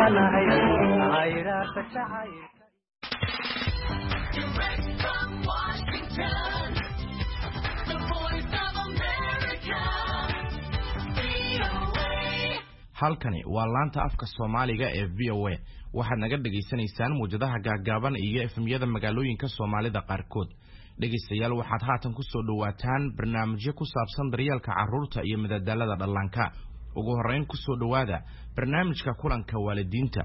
maqanahay ayraata shacay. halkani waa laanta afka Soomaaliga ee VOA waxaad naga dhageysanaysaan muujadaha gaagaaban iyo efemyada magaalooyinka Soomaalida qaarkood. dhegeystayaal waxaad haatan ku soo dhawaataan barnaamijyo ku saabsan daryeelka carruurta iyo madadaalada dhallaanka. ugu horeyn ku soo dhawaada barnaamijka kulanka waalidiinta.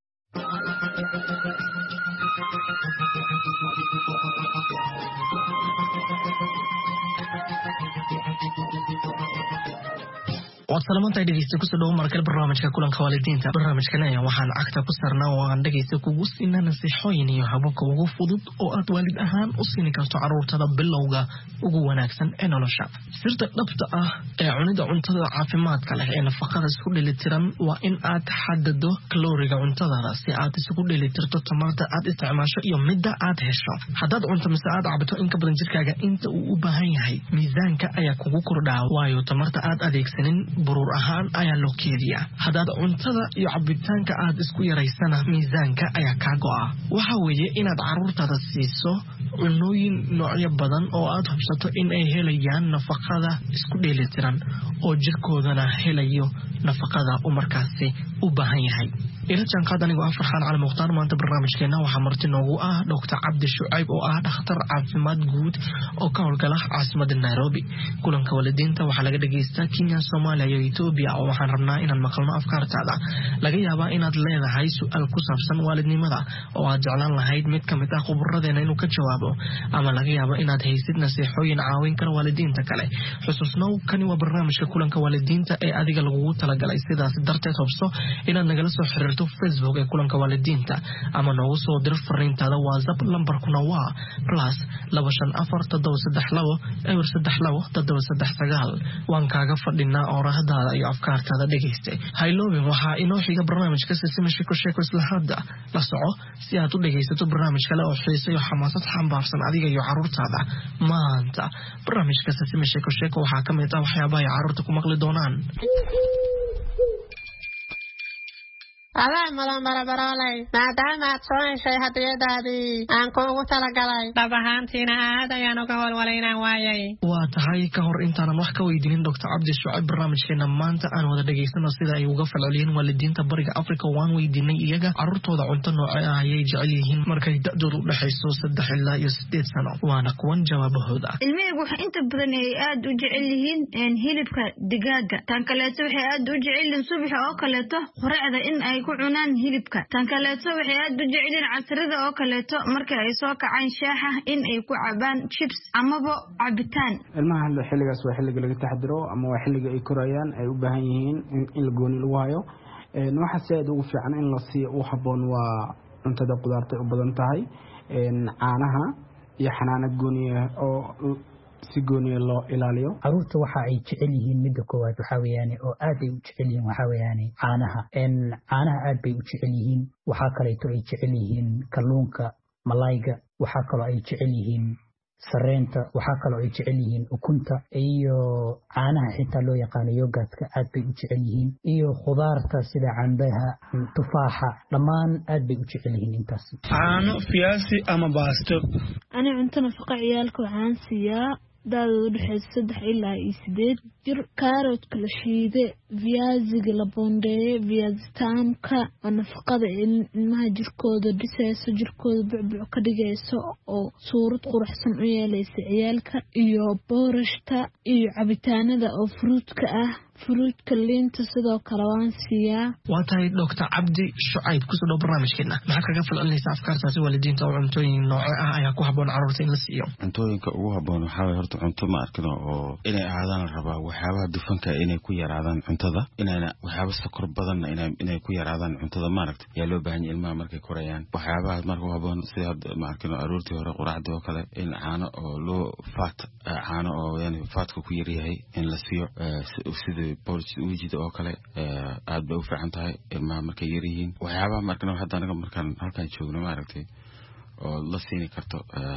وسلامتي dhageysta ku soo dhaw markale barnaamijka kulanka waalidiinta. barnaamijkan ayaa waxaan cagta ku sarnaa oo aan dhageysta kugu siinaa nasiixooyin iyo hababka ugu fudud oo aad waalid ahaan u siin karto carruurtada bilowga ugu wanaagsan ee nolosha. sirta dhabta ah ee cunida cuntada caafimaadka leh ee nafaqada isku dheelitiran waa in aad xadado kaloriga cuntada si aad isugu dheelitirto tamarta aad isticmaasho iyo midda aad hesho. haddaad cunto mise aad cabto in ka badan jirkaaga inta uu u baahan yahay, miisaanka ayaa kugu kordhaa waayo tamarta aad adeegsanin burur ahaan ayaa loo keediyaa. haddaad cuntada iyo cabitaanka aad isku yaraysana miisaanka ayaa kaa go'a. waxa weeye inaad carruurtaada siiso cunooyin noocyo badan oo aad hubsato in ay helayaan nafaqada isku dheelitiran oo jirkoodana helayo nafaqada uu markaasi u baahan yahay. ila jaanqaad anigoo ah Farxaan Cali Mukhtaar. maanta barnaamijkeena waxaa marti noogu ah Dr. Cabdi Shucayb oo ah dhakhtar caafimaad guud oo ka howlgala caasimadda Nairobi. kulanka waalidiinta waxaa laga dhageystaa Kenya, Soomaaliya iyo Ethiopia oo waxaan rabnaa inaan maqalno afkaartaada. laga yaabaa inaad leedahay su'aal ku saabsan waalidnimada oo aad jeclaan lahayd mid ka mid ah khubradeena inuu ka jawaabo, ama laga yaabo inaad haysid nasiixooyin caawin kara waalidiinta kale. xusuusnow, kani waa barnaamijka kulanka waalidiinta ee adiga lagugu talagalay. sidaas darteed hubso inaad nagala soo xiriirto Facebook ee kulanka waalidiinta ama noogu soo dir fariintaada WhatsApp. lambarkuna waa +25432 waan kaaga fadhinaa oorahdaada iyo afkaartaada dhegeysta. hayloobin waxaa inoo xiga barnaamijka Sisima Sheeko isla hadda la soco si aad u dhegeysato barnaamij kale oo xiiso iyo xamaasad xambaarsan adiga iyo carruurtaada. maanta barnaamijka Sisima Sheeko waxaa ka mid ah waxyaabaha ay carruurta ku maqli doonaan. adaa madan barabarolay maadaama aad soo heshay hadiyadaadii aan kuugu talagalay. dhab ahaantiina aad ayaan uga walwalaynaan waayay. waa tahay ka hor intaanan wax ka weydiinin Dr. Cabdi Shucayb barnaamijkeena maanta aan wada dhageysano sida ay uga falceliyeen waalidiinta bariga Afrika. waan weydiinay iyaga carruurtooda cunto noocee ah ayay jecel yihiin markay da'doodu u dhaxayso 3 ilaa 8 sano. waana kuwan jawaabahooda. ilmihaygu waxa inta badan ay aad u jecel yihiin hilibka digaaga. tan kaleeto waxay aad u jecel yihiin subax oo kaleeto quraacda in ay ku cunaan hilibka. tan kaleeto waxay aad u jecel yihiin casrida oo kaleeto marka ay soo kacaan shaaha in ay ku cabaan chips amaba cabitaan. ilmaha xilligaas waa xilliga laga taxadiro ama waa xilliga ay korayaan ay u baahan yihiin in la gooni lagu hayo. waxa si aad ugu fiican in la siiyo u haboon waa cuntada qudaarta u badan tahay, caanaha iyo xanaanad gooniya oo si gooniya loo ilaaliyo. carruurta waxa ay jecel yihiin midda koowaad waxa weeyaan oo aad ay u jecel yihiin waxa weeyaan caanaha aad bay u jecel yihiin. waxa kale oo ay jecel yihiin kalluunka, malayga. waxa kale oo ay jecel yihiin sareenta. waxa kale oo ay jecel yihiin ukunta iyo caanaha xitaa loo yaqaan yogurtka aad bay u jecel yihiin, iyo khudaarta sida cambaha, tufaaxa, dhammaan aad bay u jecel yihiin intaas. caano, fiyaasi ama baasto. ani cunto nafaqo ciyaalka waxaan siiyaa daadoodu dhexeysa 3 ilaa 8 jir. kaaroodka la shiide, viaziga la bondeeye, viazi taamka oo nafaqada ilmaha jirkooda dhisayso, jirkooda bucbuc ka dhigayso oo suurad quruxsan u yeelaysa ciyaalka, iyo boorashta iyo cabitaanada oo fruutka ah. fruutka liinta sidoo kale waan siiyaa. waa tahay Dr. Cabdi Shucayb ku soo dhaw barnaamijkeena. maxaad kaga falcelinaysaa afkaartaasi waalidiinta oo cuntooyin noocee ah ayaa ku haboon carruurta in la siiyo? cuntooyinka ugu haboon waxaa weeye horta cunto ma arkino oo inay ahaadaan rabaa waxyaabaha dufanka inay ku yaraadaan cuntada, inayna waxyaaba sokor badan inay ku yaraadaan cuntada maaragtay yaa loo baahan yahay ilmaha markay korayaan. waxyaabaha marka haboon sida ma arkino aroortii hore quraacdii oo kale in caano oo loo caano oo yani faatka ku yar yahay in la siiyo, sida wejida oo kale aad bay u fiican tahay ilmaha markay yar yihiin. waxyaabaha markana hadda anaga markaan halkan joogno maaragtay oo la siini karto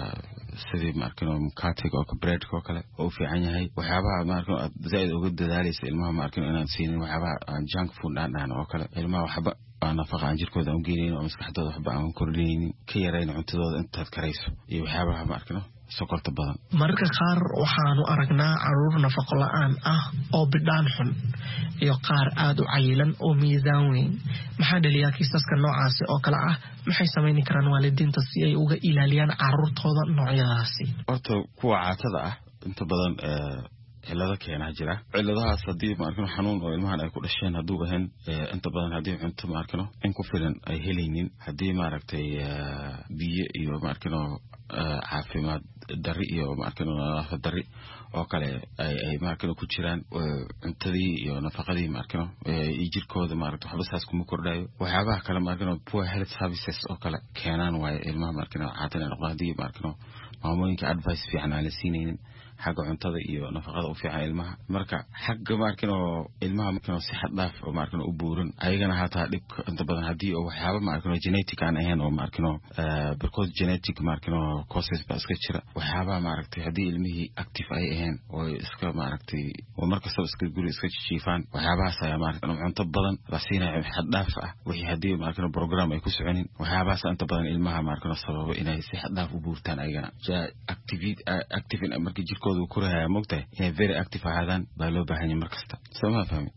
sidii maarkano mukatiga oo breadka oo kale oo fiican yahay. waxyaabaha maarkano zaid uga dadaalaysa ilmaha maarkano inaan siinin waxyaabaha junk food aan oo kale ilmaha waxba nafaqa aan jirkooda aan geynayno oo maskaxdooda waxba aan kordhinaynin ka yarayno cuntadooda intaad karayso iyo waxyaabaha ma arkino sokorta badan. mararka qaar waxaanu aragnaa caruur nafaqo la'aan ah oo bidhaan xun iyo qaar aad u cayilan oo miisaan weyn. maxaa dhaliyaa kiisaska noocaasi oo kale ah? maxay samayn karaan waalidiinta si ay uga ilaaliyaan caruurtooda noocyadaasi? horta kuwa caatada ah inta badan cilada keena jira. ciladahaas hadii ma arkino xanuun oo ilmahan ay ku dhasheen haduu ahaan inta badan hadii cunto ma arkino in ku filan ay helaynin, hadii ma aragtay biyo iyo ma arkino caafimaad dari iyo ma arkino nadaafad dari oo kale ay ma arkino ku jiraan cuntadii iyo nafaqadii ma arkino jirkooda ma aragtay waxba saas kuma kordhayo. waxyaabaha kale ma arkino poor health services oo kale keenaan way ilmaha ma arkino caatan noqdii ma arkino maamooyinka advice fiican aan la siinaynin xagga cuntada iyo nafaqada u fiican ilmaha. marka xagga ma arkino ilmaha markano si xad dhaaf oo ma arkino u buuran ayagana hataa dhib inta badan hadii oo waxyaabo ma arkino genetic aan ahayn oo ma arkino because genetic ma arkino causes ba iska jira. waxyaabaha ma aragtay hadii ilmihii active ay ahayn oo iska ma aragtay oo markasta iska guri iska jiifaan waxyaabahaas ayaa ma arkino cunto badan la siinayo xad dhaaf ah wixii hadii ma arkino program ay ku soconin waxyaabahaas inta badan ilmaha ma arkino sababo inay si xad dhaaf u buurtaan ayagana active in markii jirkooda ku raaya moogtahay inay very active ahaadaan baa loo baahan yahay markasta. sama fahmi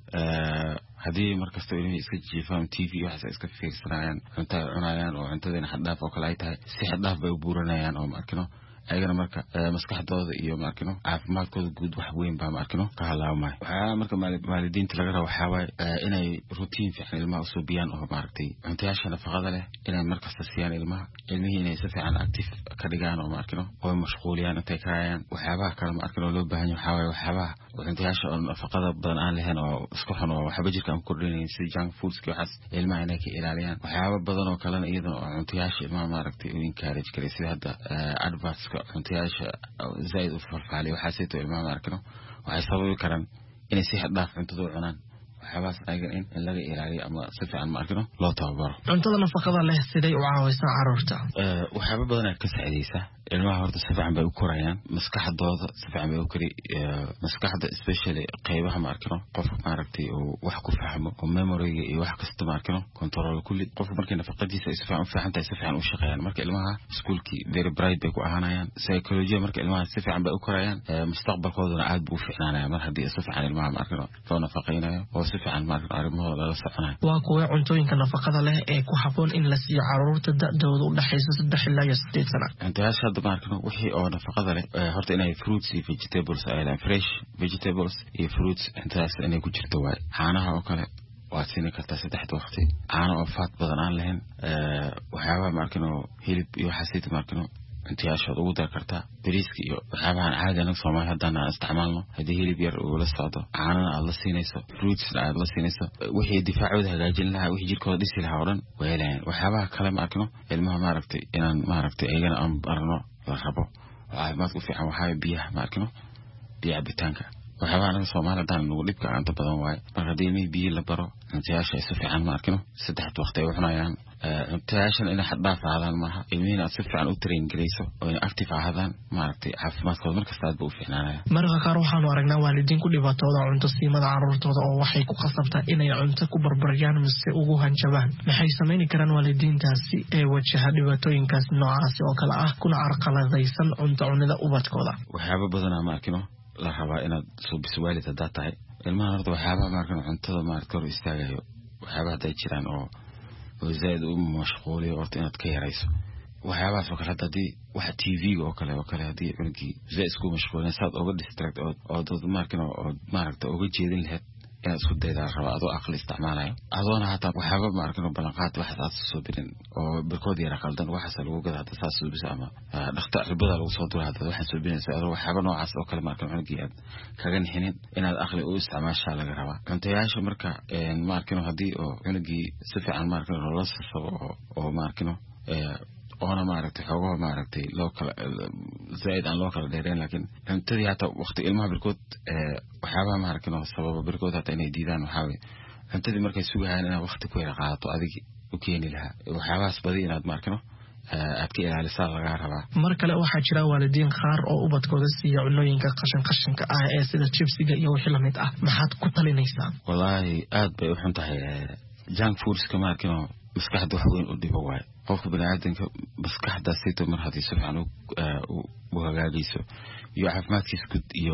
hadii markasta ilmihii iska jiifaan TV waxaas iska fiirsanayaan cunto cunayaan oo cuntadeena xad dhaaf oo kale ay tahay si xad dhaaf bay u buuranayaan oo ma arkino ayagana marka maskaxdooda iyo ma arkino caafimaadkooda guud wax weyn baa ma arkino ka halaamay. waxaa marka waalidiinta laga rabo waxaa waay inay routine fiican ilmaha usoo biyaan oo ma aragtay cuntayaasha nafaqada leh inay markasta siiyaan ilmihii inay si fiican active ka dhigaan oo ma arkino oo mashquuliyaan intay karayaan. waxyaabaha kale ma arkino loo baahan yahay waxaa waay waxyaabaha cuntayaasha oo nafaqada badan aan lahayn oo isku xun oo waxba jirka aan kordhinayn sida junk foods waxaas ilmaha inay ka ilaaliyaan. waxyaabo badan oo kalena iyadana oo cuntayaasha ilmaha ma aragtay u encourage karay sida hadda advice cuntayaasha zaid u farfaaliyo waxaasayto ilmaha ma arkino waxay sababi karaan inay si xad dhaaf cuntada u cunaan. waxyaabahaas ayaga in laga ilaaliyo ama si fiican ma arkino loo tababaro. cuntada nafaqada leh siday u caawiysaa caruurta? waxyaabo badan ay ka saacidaysaa ilmaha horta si fiican bay u korayaan maskaxdooda si fiican bay u kori maskaxda especially qaybaha ma arkino qof ma aragtay oo wax ku fahmo oo memory iyo wax kasta ma arkino control kulli qof markii nafaqadiisa si fiican u fahantahay si fiican u shaqeeyaan. marka ilmaha schoolkii very bright bay ku ahaanayaan psychology marka ilmaha si fiican bay u korayaan mustaqbalkoodana aad buu u fiicnaanayaa mar hadii si fiican ilmaha ma arkino loo nafaqeynayo oo si fiican ma arkino arrimahooda la soconayo. waa kuwa cuntooyinka nafaqada leh ee ku habboon in la siiyo caruurta da'dooda u dhaxaysa 3 ilaa 8 sano? cuntayaasha hadda ma arkino wixii oo nafaqada leh horta inay fruits iyo vegetables ay leeyihiin fresh vegetables iyo fruits intaas inay ku jirto waay. caanaha oo kale waad siin kartaa 3 waqti caano oo fat badan aan lahayn waxyaabaha ma arkino hilib iyo waxaasayta ma arkino intiyaashood ugu dar kartaa bariiska iyo waxyaabahan caadi anaga Soomaali haddana isticmaalno hadii hilib yar uu la socdo caanana aad la siinayso fruits aad la siinayso wixii difaacooda hagaajin lahaa wixii jirkooda dhisi lahaa oo dhan way helayaan. waxyaabaha kale ma arkino ilmaha ma aragtay inaan ma aragtay ayagana aan barno la rabo caafimaad ku fiican waxaa biyaha ma arkino biyo cabitaanka waxyaabaha anaga Soomaali haddana nagu dhibka aanta badan waaye. marka hadii biyo la baro intiyaasha si fiican ma arkino 3 waqti ay u cunayaan intaashan in xad dhaaf ahaadaan maaha ilmihiina si fiican u train gareyso oo in active ahaadaan ma aragtay caafimaadkooda markasta aad buu u fiicnaanaya. mararka qaar waxaanu aragnaa waalidiin ku dhibaatooda cunto siimada caruurtooda oo waxay ku qasabtaa inay cunto ku barbariyaan mise ugu hanjabaan. maxay samayn karaan waalidiintaasi ee wajaha dhibaatooyinkaas noocaasi oo kale ah kuna carqaladaysan cunto cunida ubadkooda? waxyaabo badan ma arkino la rabaa inaad soo biswaalid hadaa tahay ilmaha horta waxyaabaha ma arkino cuntada ma arkino istaagayo waxyaabaha haday jiraan oo zaid u mashquuliyo horta inaad ka yarayso waxyaabahaas oo kale hadii waxa TV oo kale hadii cunugii zaid isku mashquulin saad uga distract oo dad ma arkino oo ma aragtay uga jeedin lahayd inaad isku daydaa raba adoo aqli isticmaalayo adoona hataa waxyaaba ma arkino ballanqaad waxaas aad soo dirin oo birkood yara qaldan waxaas lagu gada hadda saas soo bisa ama dhakhtar cirbada lagu soo diro hadda waxaad soo binaysaa adoo waxyaaba noocaas oo kale ma arkino cunugii aad kaga nixinin inaad aqli u isticmaashaa laga rabaa. cuntayaasha marka ma arkino hadii oo cunugii si fiican ma arkino loo sasabo oo ma arkino oona ma aragtay xogo ma aragtay loo kala zaid aan loo kala dheereen laakiin cuntadii hata waqti ilmaha birkood waxyaabaha ma arkino sababa birkood hata inay diidaan waxaa weeye cuntadii markay sugayaan inaad waqti ku yara qaadato adigi u keeni lahaa waxyaabahaas badi inaad ma arkino aad ka ilaalisaa laga rabaa. mar kale waxaa jira waalidiin qaar oo ubadkooda siiya cunooyinka qashinka ah ee sida chipsiga iyo wixii lamid ah maxaad ku talinaysaa? wallaahi aad bay u xun tahay junk foods kama arkino maskaxda wax weyn u dhibo waay qofka bini'aadamka maskaxda sida mar hadii si fiican u hagaagayso iyo caafimaadkiisa guud iyo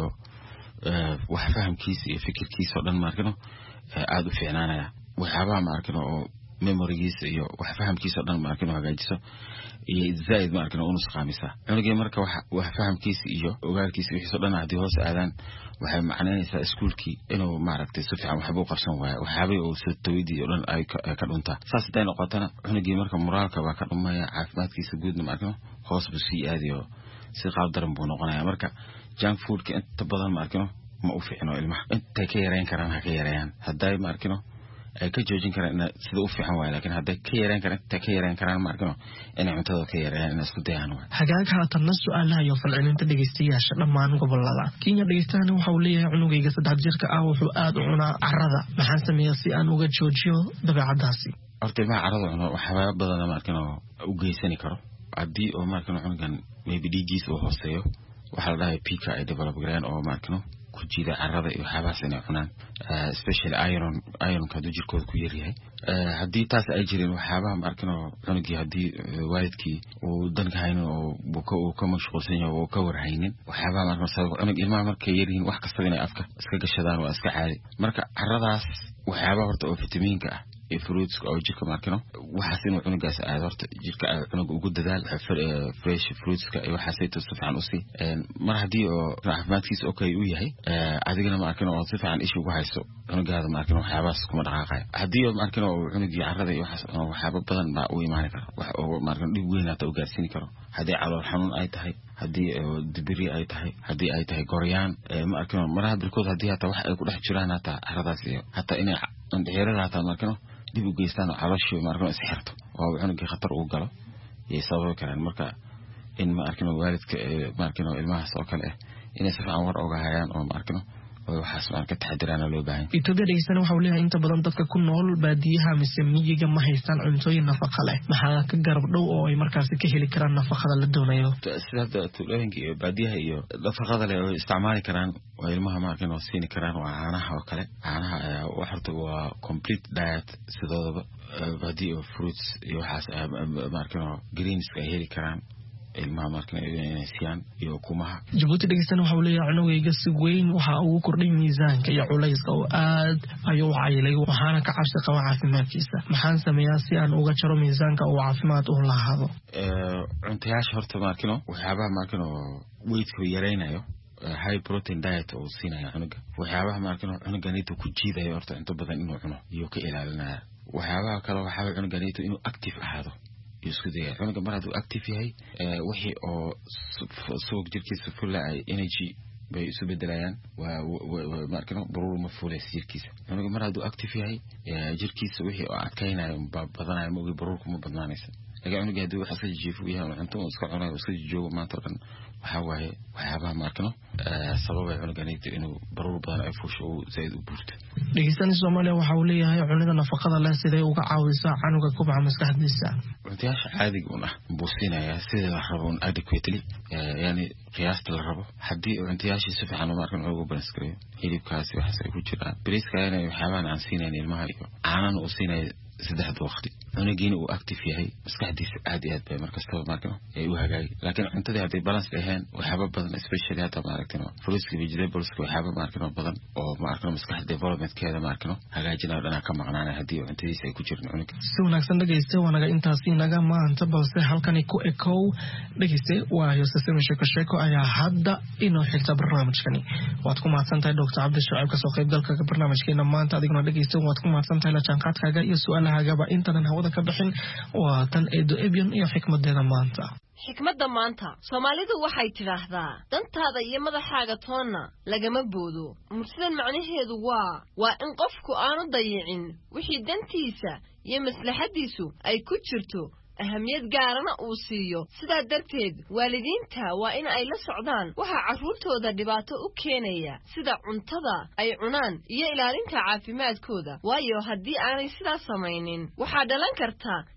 wax fahamkiisa iyo fikirkiisa oo dhan ma arkino aad u fiicnaanaya waxyaabaha ma arkino oo memorygiisa iyo wax fahamkiisa oo dhan ma arkino hagaajiso iyo zaid ma arkino uu nusqaamisa cunugii marka wax fahamkiisa iyo ogaalkiisa wixii dhan hadii hoos aadaan waxay macnaynaysaa iskuulkii inuu maaragtay si fiican waxba u qabsan waayo waxyaabay oo soo tawidii oo dhan ay ka dhuntaa saas day noqotana cunugii marka moraalka waa ka dhumaya caafimaadkiisa guudna ma arkino hoos buu sii aadiyo si qaab daran buu noqonayaa marka junk foodka inta badan ma arkino ma u fiicno ilmaha intay ka yareyn karaan ha ka yareeyaan hadday ma arkino ay ka joojin karaan sida u fiican waay laakiin hadday ka yareyn karaan ma arkino inay cuntada ka yareeyaan inay isku dayaan waay hagaag haatanna su'aalaha iyo falcelinta dhegeystayaasha dhammaan gobolada Kenya dhegeystayaasha waxa uu leeyahay cunugayga 3 jirka ah wuxuu aad u cunaa carrada maxaan sameeyaa si aan uga joojiyo dabeecadaasi horta ilmaha carrada cuno waxyaabo badan ma arkino u geysani karo haddii oo ma arkino cunugan maybe dhiiggiisa uu hooseeyo waxa la dhahay pika ay develop gareen oo ma arkino ku jiida carrada iyo waxyaabahaas inay cunaan especially iron ka jirkooda ku yar yahay haddii taas ay jireen waxyaabaha ma arkino cunugii haddii waalidkii uu danka haynin oo uu ka mashquulsan yahay oo ka warhaynin waxyaabaha ma arkino sabab cunug ilmaha markay yar yihiin wax kasta inay afka iska gashadaan waa iska caadi marka carradaas waxyaabaha horta oo fitamiinka ah iyo fruits oo jirka ma arkino waxaas inuu cunugaas aad horta jirka cunug ugu dadaal fresh fruits ka iyo waxaas ay si fiican u sii mar haddii oo caafimaadkiisa okay u yahay adigana ma arkino oo si fiican ish ugu hayso cunugaada ma arkino waxyaabahaas kuma dhaqaaqay haddii ma arkino cunugii carrada iyo waxyaabo badan baa u imaan kara wax oo ma arkino dhib weyn hata u gaarsiin karo haddii calool xanuun ay tahay haddii dibiri ay tahay haddii ay tahay goryaan ma arkino maraha bilkood haddii hata wax ay ku dhex jiraan hata carradaas iyo hata inay cundeerada hata ma arkino dib u geystaan calooshii ma arkino isxirto oo cunugii khatar uu galo iyo sabab kale marka in ma arkino waalidka ma arkino ilmahaas oo kale inay si fiican war oga hayaan oo ma arkino oo waxaas aan ka taxadiraan loo baahan Itoobiya dhegeysan waxa uu leeyahay inta badan dadka ku nool baadiyaha mise miyiga ma haystaan cuntooyin nafaqo leh maxaa ka garab dhow oo ay markaas ka heli karaan nafaqada la doonayo sida tuulooyinka iyo baadiyaha iyo nafaqada leh oo isticmaali karaan oo ilmaha ma arkino siin karaan waa caanaha oo kale caanaha waxartu waa complete diet sidooda baadiyo fruits iyo waxaas ma arkino greens ay heli karaan ilmaha markan inay siiyaan iyo kumaha Djibouti dhegeysan waxa uu leeyahay cunugayga si weyn waxa uu kordhay miisaanka iyo culayska oo aad ayuu caylay waxaana ka cabsi qaba caafimaadkiisa maxaan sameeyaa si aan uga jaro miisaanka oo caafimaad u lahaado cuntayaasha horta markino waxyaabaha markino weydku yareynayo high protein diet oo siinaya cunuga waxyaabaha markino cunuganiitu ku jiidayo horta inta badan inuu cuno iyo ka ilaalinaya waxyaabaha kale waxa cunuganiitu inuu active ahaado isku day cunuga mar hadduu active yahay wixii oo suuq jirkiisa full ay energy bay isu bedelayaan waa markano baruur ma fuulaysa jirkiisa cunuga mar hadduu active yahay jirkiisa wixii oo adkaynayo badanayo ma ogi baruur kuma badnaanaysa laga cunuga hadduu waxa iska jiifo yahay cunto iska cunayo iska joogo maanta dhan waxa waaye waxyaabaha markano sababay cunuganiitu inuu baruur badan ay fuusho oo zaid u buurto dhegeysan Soomaaliya waxa uu leeyahay cunida nafaqada leh siday uga caawisaa canuga kubca maskaxdiisa cuntayaasha caadiga una buusinaya sida la rabo adequately yani qiyaasta la rabo haddii cuntayaasha si fiican u markan ugu balansgareeyo hilibkaasi waxa ay ku jiraan bariiska ayna waxyaabahan aan siinayna ilmaha iyo caanan u siinay saddex waqti cunugiina uu active yahay maskaxdiisa aad iyo aad bay markasta markan ay u hagaagay laakiin cuntada haday balance ahayn waxyaabo badan especially hada maaragtino fruits iyo vegetables waxyaabo markan badan oo markan maskax development-keeda markan hagaajinayo dhana ka maqnaanay haddii cuntadiisa ay ku jiraan cunuga si wanaagsan dhageysta wanaga intaasi naga maanta balse halkani ku ekow dhageysta waayo sistema sheeko ayaa hadda inoo xilta barnaamijkani waad ku mahadsantahay Dr. Cabdi Shucayb ka soo qaybgalka barnaamijkeena maanta adiguna dhageysta waad ku mahadsantahay la jaanqaadkaaga iyo su'aalahaaga intaan hawada ka bixin waa tan Edo Ebion iyo xikmadeeda maanta xikmadda maanta Soomaalidu waxay tiraahdaa dantaada iyo madaxaaga toonna lagama boodo mursidan macnaheedu waa in qofku aanu dayicin wixii dantiisa iyo maslaxadiisu ay ku jirto ahamiyad gaarana uu siiyo sidaa darteed waalidiinta waa in ay la socdaan waxa carruurtooda dhibaato u keenaya sida cuntada ay cunaan iyo ilaalinta caafimaadkooda waayo haddii aanay sidaas samaynin waxaa dhalan karta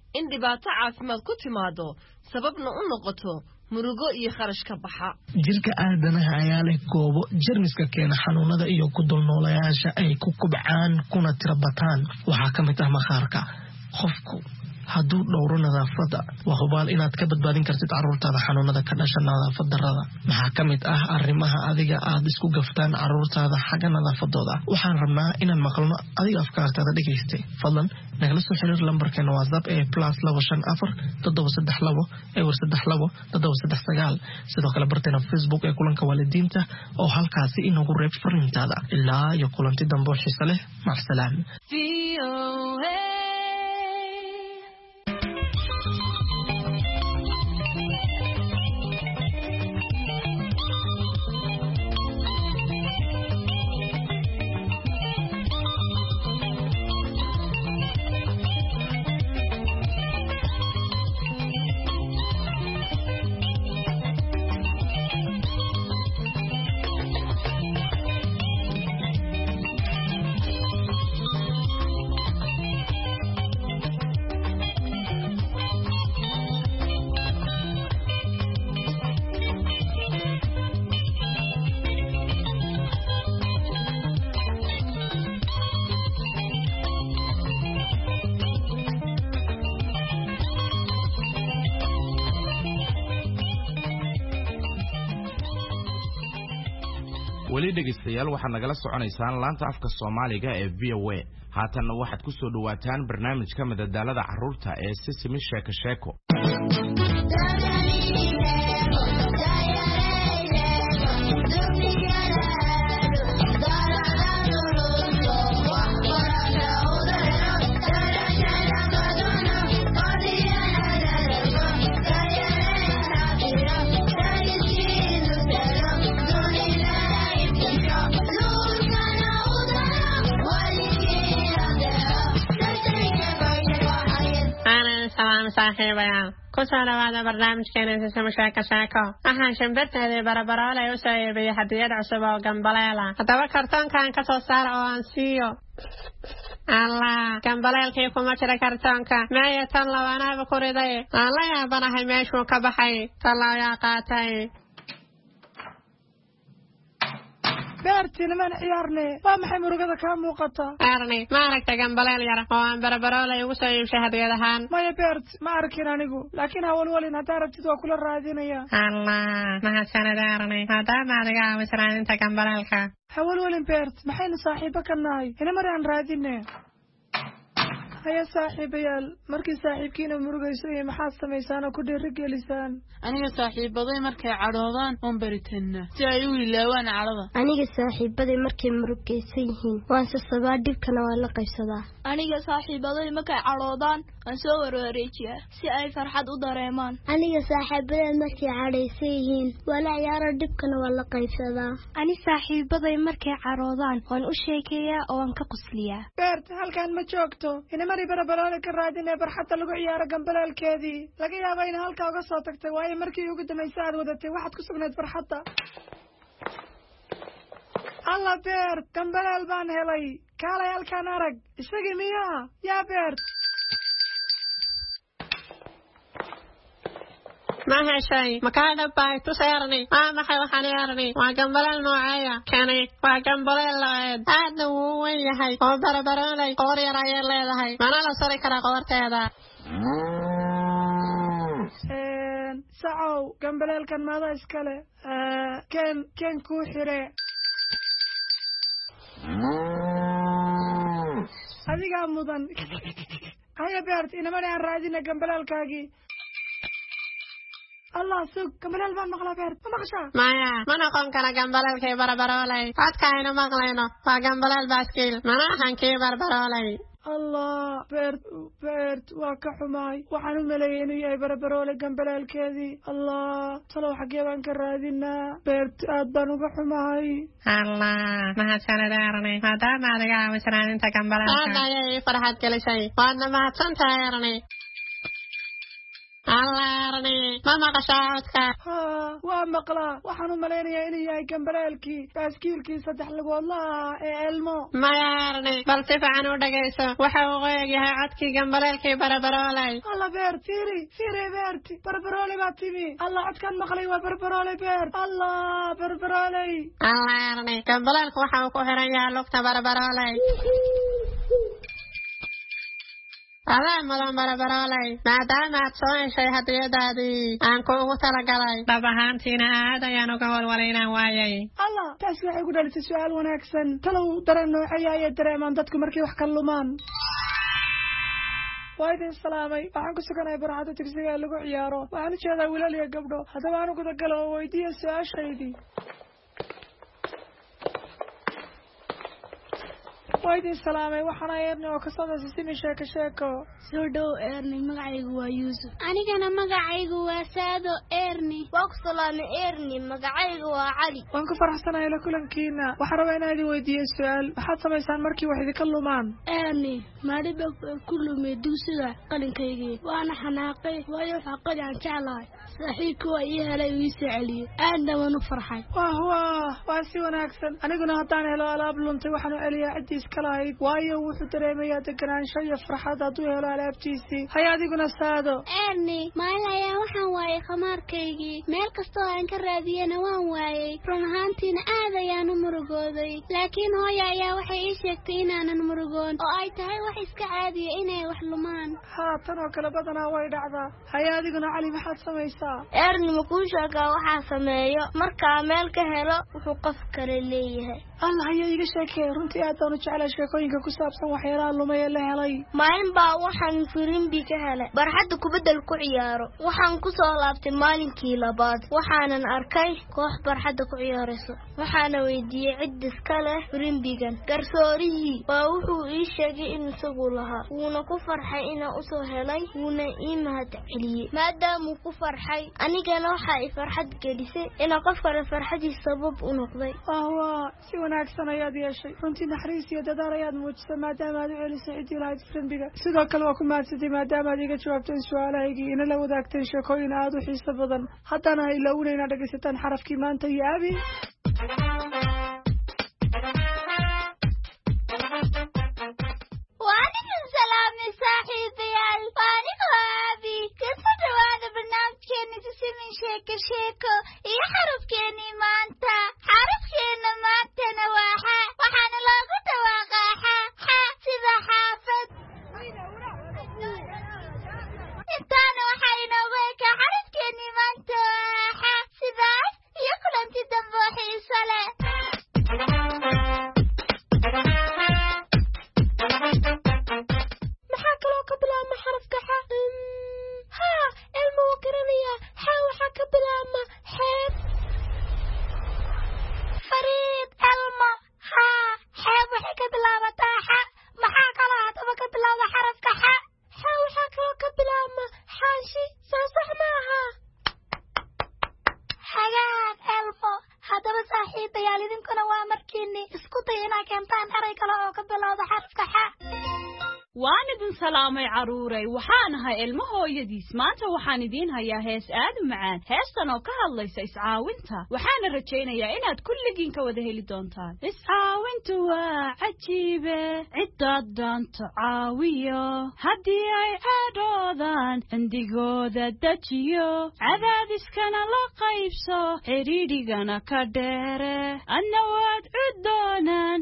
in dhibaato caafimaad ku timaado sababna u noqoto murugo iyo kharash ka baxa. Jirka aadanaha ayaa leh goobo jeermiska keena xanuunada iyo ku dulnoolayaasha ay ku kubcaan kuna tirabataan. Waxaa ka mid ah maqaarka. Qofku hadduu dhowro nadaafadda waa hubaal inaad ka badbaadin kartid carruurtaada xanuunada ka dhasha nadaafad darrada. Maxaa ka mid ah arrimaha adiga aad isku gaftaan carruurtaada xagga nadaafadooda? Waxaan rabnaa inaan maqalno adiga afkaartaada dhageystay. Fadlan nagala soo xiriir lambarkeena WhatsApp ee +254 732 32 739. Sidoo kale barteena Facebook ee kulanka waalidiinta oo halkaasi inagu reeb fariintaada. Ilaa iyo kulanti dambe oo xiiso leh. Macasalaam. weli dhegeystayaal waxaad nagala soconaysaan laanta afka Soomaaliga ee VOA. Haatanna waxaad ku soo dhawaataan barnaamijka madadaalada carruurta ee Sisimi Sheeko Sheeko. saaxiibayaal ku soo dhawaada barnaamijkeena Sisimi Sheeko Sheeko. Waxaan shimbirteedii barabaroole u soo iibiyey hadiyad cusub oo gambaleel ah. Haddaba kartoonkan ka soo saar oo aan siiyo. Allah, gambaleelkii kuma jira kartoonka. Meeya tan labaanaaba ku riday. Aan la yaabanahay meeshuu ka baxay. Tan ayaa qaatay. beertina man ciyaarne waa maxay murugada ka muuqata arni ma aragta gambaleel yar oo aan barabaroolay ugu soo iibshay hadiyad ahaan maya beert ma arkin anigu laakiin hawlwalin hadaa rabtid waa kula raadinaya Allah mahadsanid arni maadaama adiga aawisraadinta gambaleelka hawlwalin beert maxaynu saaxiibo ka nahay ina mari aan raadine haya saaxiibayaal markii saaxiibkiina murugayso iyo maxaad samaysaan oo ku dhiirigelisaan aniga saaxiibaday markay cadhoodaan oon baritanna si ay u ilaawaan cadhada aniga saaxiibaday markay murugaysan yihiin waan sasabaa dhibkana waan la qaybsadaa aniga saaxiibaday markay cadhoodaan waan soo warwareejiyaa si ay farxad u dareemaan aniga saaxiibaday markay cadhaysan yihiin waan la ciyaaro dhibkana waan la qaybsadaa ani saaxiibaday markay cadhoodaan waan u sheekeeyaa oo waan ka qosliyaa beert halkaan ma joogto mari barabaroole ka raadinee barxadda lagu ciyaaro gambaleelkeedii laga yaaba ina halkaa uga soo tagtay waayo markii ugu dambaysa aad wadatay waxaad ku sugnayd barxadda alla beert gambaleel baan helay kaalay halkaan arag isagii miyaa yaa beert ma heshay makaa dhabbay tuseerni waa maxay waxaan yeerni waa gambaleel nooceeya kani waa gambaleel laeed aadna wuu weyn yahay oo barabaroolay qoor yar ayay leedahay mana la sari karaa qoorteeda sacow gambaleelkan maada iskale keen kuu xire adigaa mudan haya beert inamani aan raadina gambaleelkaagii الله سوق كمال ما مغلا بيرت ما مغشى مايا ما نقوم كنا جنبال كي بربرولي أتكاينو مغلينو فجنبال باسكيل ما نحن كي بربرولي الله بيرت وكحماي وحنو ملايين يا بربرولي جنبال الكذي الله صلوا حقي بانك رادينا بيرت أبانو كحماي الله ما هتسنى دارني ما دام عليك وسران انت جنبال أنا يا فرحت كل شيء وأنا ما هتسنى دارني allaarni ma maqashaa codka waa maqlaa waxaan u malaynayaa inuu yahay gambaleelkii baaskiilkii 3 lugoodlaha ee Elmo mayaarni bal si fiican u dhagayso waxa uu qoyahay codkii gambaleelkii barabaroolay alla beert fiiri beert barabaroolay baa timi alla codkan maqlay waa barabaroolay beert alla barabaroolay allaarni gambaleelku waxa uu ku xiran yahay lugta barabaroolay adaa mudan barabaroolay maadaama aad soo heshay hadiyadaadii aan kuugu talagalay dhab ahaantiina aad ayaan uga walwalaynaan waayay alla taas waxay ku dhalisay su'aal wanaagsan talow dareen noocaya ay dareemaan dadku markay wax ka lumaan waydin salaamay waxaan ku suganahay barxadda dugsiga ee lagu ciyaaro waxaan u jeedaa wiilal iyo gabdho haddaba aan uguda galo oo weydiiya su'aashaydii waydin salaamay waxaan eerni oo ka soo simi sheeko soo dhow eerni magacaygu waa Yuusuf anigana magacaygu waa Saado eerni waa ku salaamay eerni magacaygu waa Cali waan ku faraxsanahay la kulankiina waxaan rabaa inaan idin weydiiyo su'aal waxaad samaysaan markii wax idinka lumaan eerni maaliba ku lumay dugsiga qalinkaygii waana xanaaqay waayo xaqad aan jeclahay saaxiibku waa ii helay ii sacaliye aadna waan u farxay waa si wanaagsan aniguna haddaan helo alaab luntay waxaan u celiyaa cidiis kalahayd waayo wuxuu dareemayaa deganaansho iyo farxad hadduu helo alaabtiisii hay adiguna Saado eerni maalin ayaa waxaan waayay khamaarkaygii meel kastoo aan ka raadiyana waan waayay run ahaantiina aad ayaan u murugooday laakiin hooyo ayaa waxay ii sheegtay inaanan murugoon oo ay tahay wax iska caadiya inay wax lumaan tan oo kale badanaa way dhacdaa hay adiguna Cali maxaad samaysaa eerni ma kuu sheegaa waxaa sameeyo markaa meel ka helo wuxuu qof kale leeyahay allah ayaa iga sheekay runtii aad baan u jeclaa sheekooyinka ku saabsan waxyaalaha lumay ee la helay maalin baa waxaan firimbi ka helay barxadda kubadda ku ciyaaro waxaan ku soo laabtay maalinkii labaad waxaanan arkay koox barxadda ku ciyaarayso waxaana weydiiyey cid iska leh firimbigan garsoorihii waa wuxuu ii sheegay in isagu lahaa wuuna ku farxay inaan u soo helay wuuna ii mahadceliyey maadaamuu ku farxay anigana waxaa i farxad gelisay inaan qof kale farxadiis sabab u noqday si wanaagsan ayaad yeeshay runtii naxariis iyo dadaal ayaad muujisay maadaama aad u celisay ciddii lahayd firimbiga sidoo kale waa ku mahadsantay maadaama aad iga jawaabteen su'aalahaygii ina la wadaagteen sheekooyin aad u xiiso badan haddana ha ilowna inaad dhegaysataan xarafkii maanta iyo abi وعليكم السلام يا صاحبي الفاني وابي كيف توانا برنامج كيني تسمين شيكو يا حرف كيني ما انت حرف كيني ما انت نواحا وحانا لاغو تواقاحا حا سيدا حافظ انتانا وحاينا ويكا حرف كيني ما انت واحا سيدا يقول انت دنبوحي صلاة maxaa kaloo ka bilaabma xarafka xa Elmo waa garanaya xa waxaa ka bilaabma xeeb Fariid Elmo xeeb waxay ka bilaabataa xa maxaa kaloo hadaba ka bilaaba xarafka xa waxaa kaloo ka bilaabma xaashi soo sax maaha hagaag Elmo haddaba saaxiibayaal idinkuna waa markiini isku day inaa keentaan eray kale oo ka bilowda xarafka xa waan idin salaamay caruuray waxaan ahay ilmo hooyadiis maanta waxaan idiin hayaa hees aad u macaan heestan oo ka hadlaysa iscaawinta waxaana rajaynayaa inaad kulligiin ka wada heli doontaan iscaawintu waa cajiibe ciddaad doonto caawiyo haddii ay caadhoodaan cindigooda dejiyo cadaadiskana la qaybso xidhiidhigana ka dheere adna waad cuddoonaan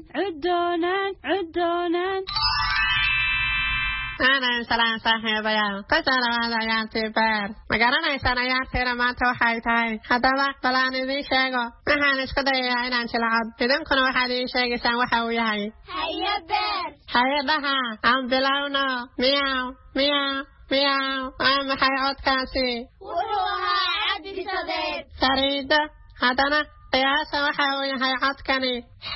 salaan saaxiibayaal kasoo dhawaada ciyaartii beer ma garanaysaan ciyaartiina maanta waxay tahay haddaba bal aan idiin sheego waxaan isku dayayaa inaan jilcad idinkuna waxaad idiin sheegaysaan waxa uu yahay haye beer hay-adaha aan bilowno miyaw waa maxay codkaasi wuxuu ahaa cabdisadeed fariido haddana qiyaasa waxa uu yahay codkani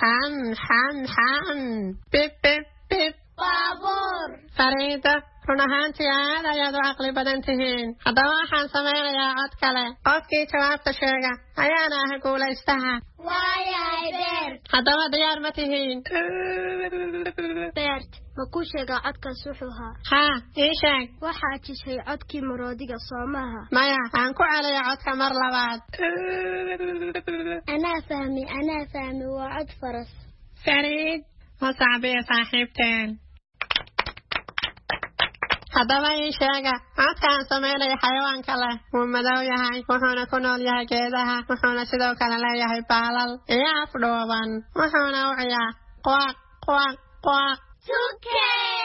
xam bib baabuur fariido run ahaantii aad ayaad u caqli badan tihiin haddaba waxaan samaynayaa cod kale qofkii jawaabta sheega ayaana ah guulaystaha waayahay beert haddaba diyaar ma tihiin beert ma ku sheegaa codkaas wuxuu ahaa haa ii sheeg waxaad jishay codkii maroodiga soomaha maya aan ku celiyo codka mar labaad anaa fahmi waa cod faras fariid ma saabiya saaxiibteen haddaba ii sheega codkaan samaynaya xayawaanka leh wuu madow yahay wuxuuna ku nool yahay geedaha wuxuuna sidoo kale leeyahay baalal iyo afdhuuban wuxuuna u ciyaa quaq quaq quaq tuke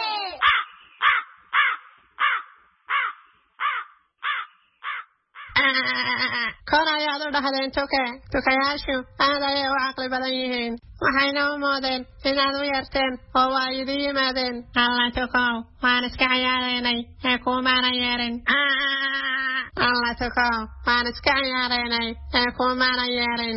kor ayaad u dhahdeen tukayaashu aad ayay u caqli badan yihiin waxayna u moodeen inaad u yarteen oo waa idin yimaadeen alla tukow waan iska ciyaaraynay ee kuumaanan yeerin alla tukow waan iska ciyaaraynay ee kuumaanan yeerin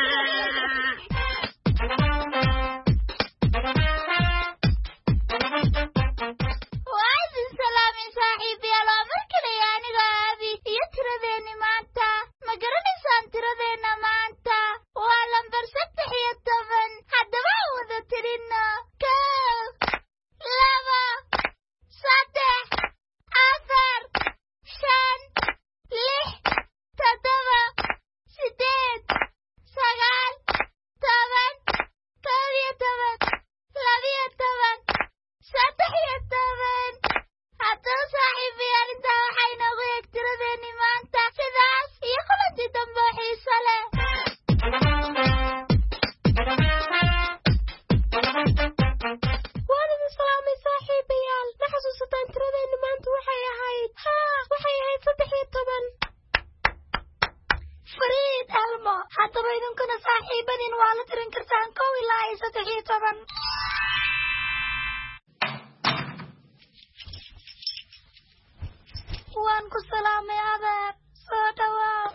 waan ku salaamay adeer soo dhawaad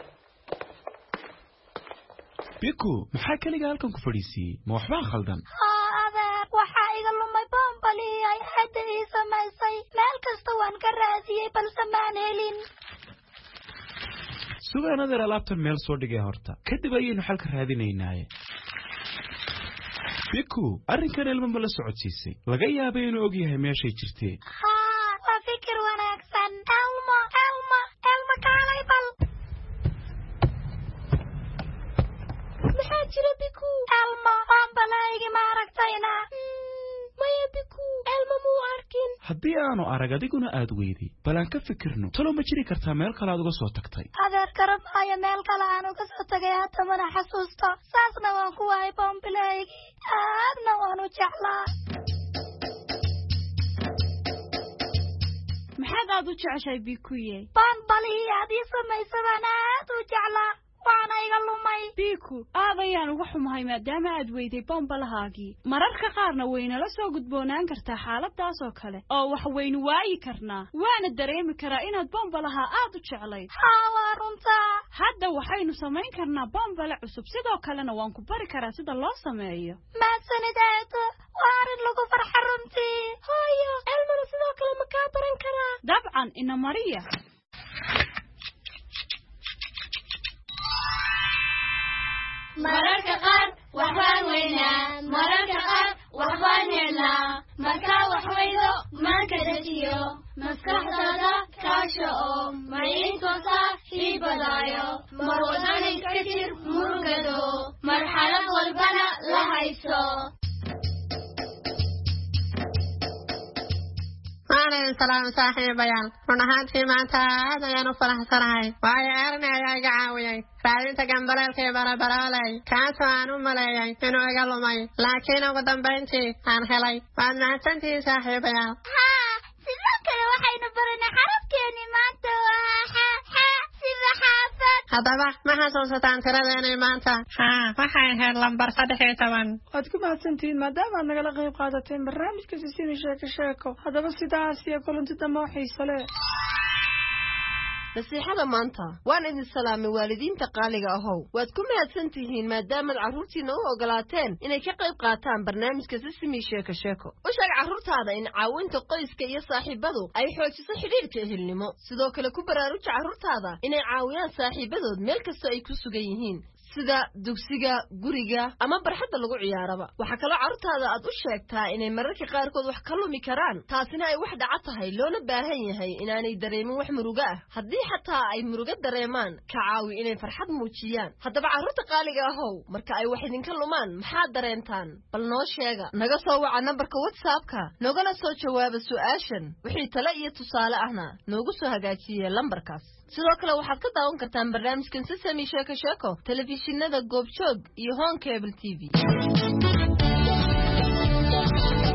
biku maxaa kaliga halkan ku fadhiisiyey ma waxbaa khaldan adeer waxaa iga lumay boonbalii ay hadda ii samaysay meel kasta waan ka raadiyey balse maan helin sugaan adeer alaabtan meel soo dhigay horta kadib ayaynu xalka raadinaynaaye biku arrinkan ilmo ma la socodsiisay laga yaabay inuu og yahay meeshay jirtee waa fikir wanaagsan elmo kaalay bal maxaa jira biku elmo boonbalaygi ma aragtayna maya biku elmo muu arkin haddii aanu arag adiguna aad weyday bal aan ka fikirno talo ma jiri kartaa meel kale aad uga soo tagtay adeer garabaayo meel kale aan uga soo tagay hata mana xasuusto saasna waan ku waayay boonbalaygi aadna waan u jeclaa maxaad aad u jeceshay bikuye boonbalii aad ii samaysadaan aad u jeclaa waana iga lumay biku aad ayaan uga xumahay maadaama aad weyday boonbalahaagii mararka qaarna waynala soo gudboonaan kartaa xaaladaas oo kale oo wax waynu waayi karnaa waana dareemi karaa inaad boonbalaha aad u jeclayd waa runtaa hadda waxaynu samayn karnaa boonbale cusub sidoo kalena waan ku bari karaa sida loo sameeyo maadsanid waa arrin lagu farxa runtii hooyo elmana sidoo kale ma kaa baran karaa dabcan ina mariya mararka qaar waxbaan weynaa mararka qaar waxbaan helnaa markaa wax weydo maanka dejiyo maskaxdaada kaasha oo maciintoosa ii badaayo mar wadani ka jir murugado marxalad walbana la hayso وعليكم السلام صاحبي بيان ونهاد في معناتها هذا ينو فرح سرهاي وهي أرني يا قعاوي فعلين تقنبلين كي برابرالي كاسو عنو ملايي إنو أقلو مي لكن أقدم بنتي عن خلي وعن معسنتي صاحبي بيان sidoo kale waxaynu baranay xarafkeeni maanta waa xa sida xaafad haddaba ma xasuusataan tiradeeni maanta waxay ahayd lambar 13 waad ku mahadsantihiin maadaama aad nagala qayb qaadateen barnaamijka sisimi sheeko haddaba sidaas iyo kulanti dambe oo xiiso leh nasiixada maanta waan idin salaamay waalidiinta qaaliga ahow waad ku mahadsantihiin maadaama carruurtiina u ogolaateen inay ka qayb qaataan barnaamijka sisimi sheeko u sheeg carruurtaada in caawinta qoyska iyo saaxiibadu ay xoojiso xidhiidhka ehelnimo sidoo kale ku baraaruji carruurtaada inay caawiyaan saaxiibadood meel kasta ay ku sugan yihiin sida dugsiga guriga ama barxadda lagu ciyaaraba waxa kale carruurtaada aad u sheegtaa inay mararka qaarkood wax ka lumi karaan taasina ay wax dhaca tahay loona baahan yahay inaanay dareemin wax murugo ah haddii xataa ay murugo dareemaan ka caawi inay farxad muujiyaan haddaba carruurta qaaliga ahow marka ay wax idinka lumaan maxaad dareentaan bal noo sheega naga soo waca nambarka WhatsApp-ka nogana soo jawaaba su'aashan wixii talo iyo tusaale ahna noogu soo hagaajiye lambarkaas sidoo kale waxaad ka daawan kartaan barnaamijkan Sesame Sheeko telefishinada Goobjoog iyo Home Cable TV